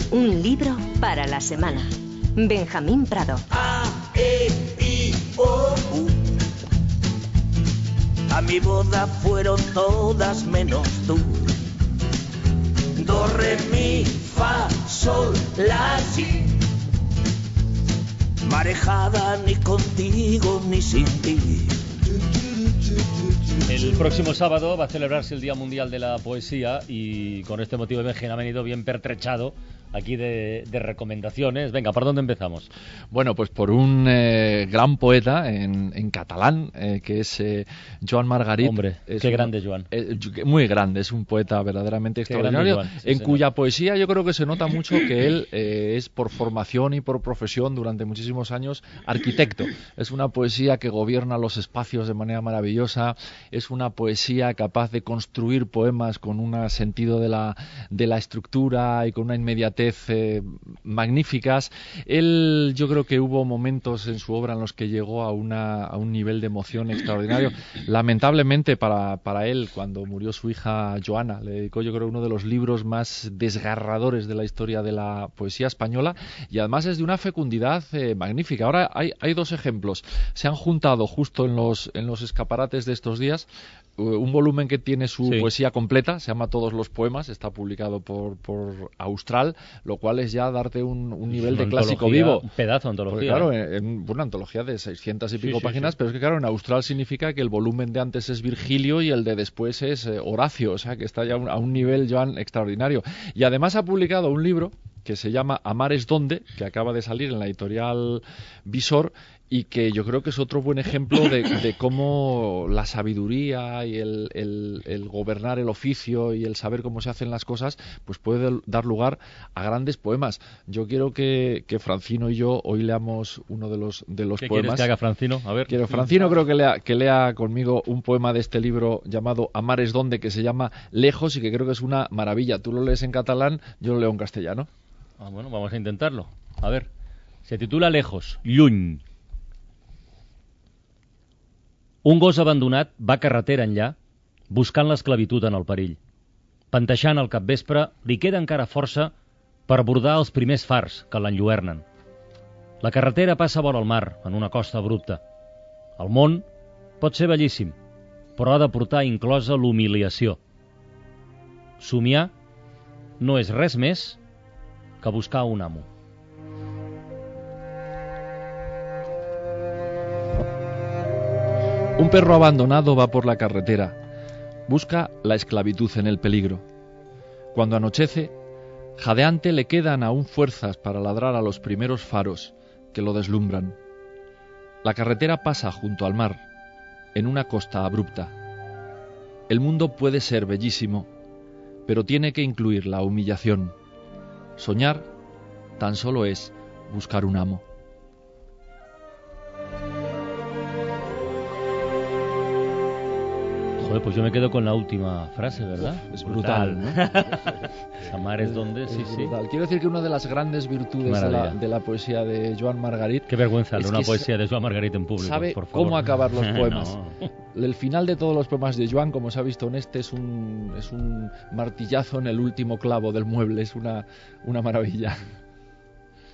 Un libro para la semana. Benjamín Prado. A mi boda fueron todas menos tú. Do, re, mi, fa, sol, la, si. Marejada ni contigo ni sin ti. El próximo sábado va a celebrarse el Día Mundial de la Poesía y con este motivo Benjamín ha venido bien pertrechado aquí de recomendaciones. Venga, ¿por dónde empezamos? Bueno, pues por un gran poeta en catalán, que es Joan Margarit. Hombre, qué grande Joan. Muy grande, es un poeta verdaderamente extraordinario, Joan, sí, en cuya poesía yo creo que se nota mucho que él es por formación y por profesión durante muchísimos años arquitecto. Es una poesía que gobierna los espacios de manera maravillosa, es una poesía capaz de construir poemas con un sentido de la estructura y con una inmediatez magníficas. Él, yo creo que hubo momentos en su obra en los que llegó a un nivel de emoción extraordinario. Lamentablemente para él, cuando murió su hija Joana, le dedicó, yo creo, uno de los libros más desgarradores de la historia de la poesía española, y además es de una fecundidad magnífica. Ahora hay dos ejemplos. Se han juntado justo en los escaparates de estos días un volumen que tiene su poesía completa, se llama Todos los poemas, está publicado por Austral, lo cual es ya darte un nivel de clásico vivo. Un pedazo de antología. Porque, claro, en una antología de 600 y pico páginas, pero es que, claro, en Austral significa que el volumen de antes es Virgilio y el de después es Horacio, o sea, que está ya a un nivel, Joan, extraordinario. Y además ha publicado un libro que se llama Amar es donde, que acaba de salir en la editorial Visor, y que yo creo que es otro buen ejemplo de cómo la sabiduría y el gobernar el oficio y el saber cómo se hacen las cosas pues puede dar lugar a grandes poemas. Yo quiero que Francino y yo hoy leamos uno de los poemas. ¿Qué quieres que haga Francino? A ver. Francino creo que lea conmigo un poema de este libro llamado Amar es donde, que se llama Lejos y que creo que es una maravilla. Tú lo lees en catalán, yo lo leo en castellano. Bueno, vamos a intentarlo. A ver. Se titula Lejos, lluny. Un gos abandonat va carretera enllà, buscant l'esclavitud en el perill. Panteixant al capvespre, li queda encara força per abordar els primers fars que l'enlluernen. La carretera passa vora el mar, en una costa abrupta. El món pot ser bellíssim, però ha de portar inclosa l'humiliació. Somiar no és res més que buscar un amo. Un perro abandonado va por la carretera. Busca la esclavitud en el peligro. Cuando anochece, jadeante le quedan aún fuerzas para ladrar a los primeros faros que lo deslumbran. La carretera pasa junto al mar, en una costa abrupta. El mundo puede ser bellísimo, pero tiene que incluir la humillación. Soñar tan solo es buscar un amo. Joder, pues yo me quedo con la última frase, ¿verdad? Es brutal, ¿no? Amar es donde, sí. Quiero decir que una de las grandes virtudes de la poesía de Joan Margarit... Qué vergüenza, una poesía de Joan Margarit en público, sabe por favor. Cómo acabar los poemas. No. El final de todos los poemas de Joan, como se ha visto en este, es un martillazo en el último clavo del mueble, es una maravilla.